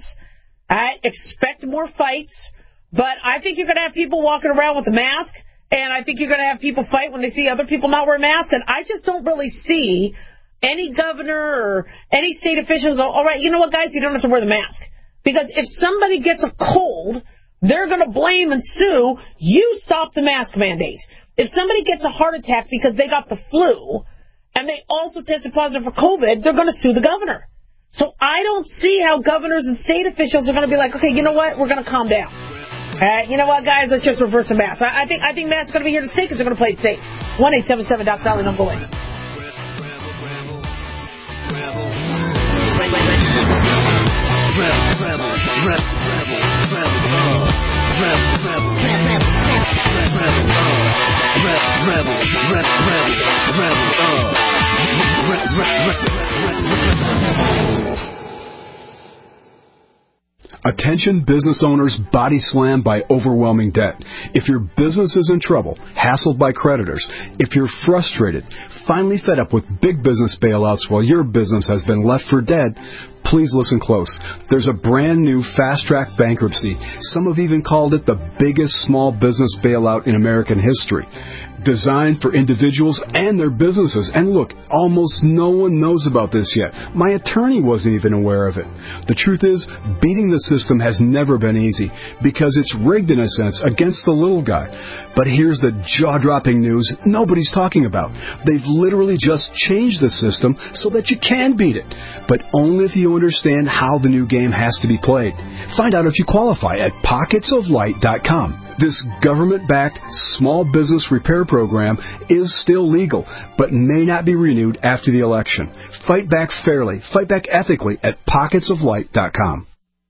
expect more fights. But I think you're going to have people walking around with a mask, and I think you're going to have people fight when they see other people not wear masks, and I just don't really see any governor or any state official go, all right, you know what, guys, you don't have to wear the mask. Because if somebody gets a cold, they're going to blame and sue, you stop the mask mandate. If somebody gets a heart attack because they got the flu, and they also tested positive for COVID, they're going to sue the governor. So I don't see how governors and state officials are going to be like, okay, you know what, we're going to calm down. You know what, guys? Let's just reverse the mask. I think masks are going to be here to stay because they're going to play it safe. 1-877-DOC-DOLLY, number one. Attention business owners body slammed by overwhelming debt. If your business is in trouble, hassled by creditors, if you're frustrated, finally fed up with big business bailouts while your business has been left for dead, please listen close. There's a brand new fast-track bankruptcy. Some have even called it the biggest small business bailout in American history. Designed for individuals and their businesses. And look, almost no one knows about this yet. My attorney wasn't even aware of it. The truth is, beating the system has never been easy because it's rigged in a sense against the little guy. But here's the jaw-dropping news nobody's talking about. They've literally just changed the system so that you can beat it. But only if you understand how the new game has to be played. Find out if you qualify at pocketsoflight.com. This government-backed small business repair program is still legal, but may not be renewed after the election. Fight back fairly. Fight back ethically at pocketsoflight.com.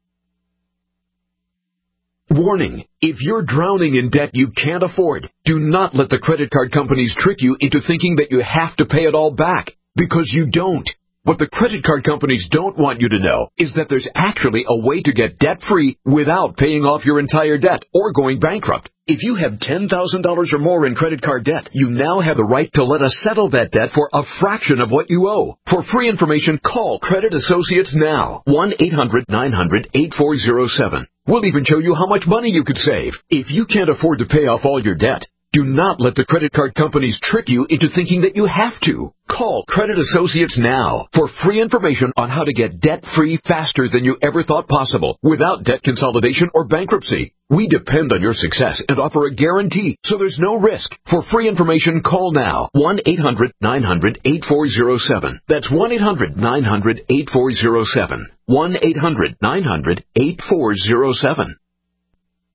Warning, if you're drowning in debt you can't afford, do not let the credit card companies trick you into thinking that you have to pay it all back, because you don't. What the credit card companies don't want you to know is that there's actually a way to get debt-free without paying off your entire debt or going bankrupt. If you have $10,000 or more in credit card debt, you now have the right to let us settle that debt for a fraction of what you owe. For free information, call Credit Associates now. 1-800-900-8407. We'll even show you how much money you could save. If you can't afford to pay off all your debt, do not let the credit card companies trick you into thinking that you have to. Call Credit Associates now for free information on how to get debt-free faster than you ever thought possible without debt consolidation or bankruptcy. We depend on your success and offer a guarantee, so there's no risk. For free information, call now. 1-800-900-8407. That's 1-800-900-8407. 1-800-900-8407.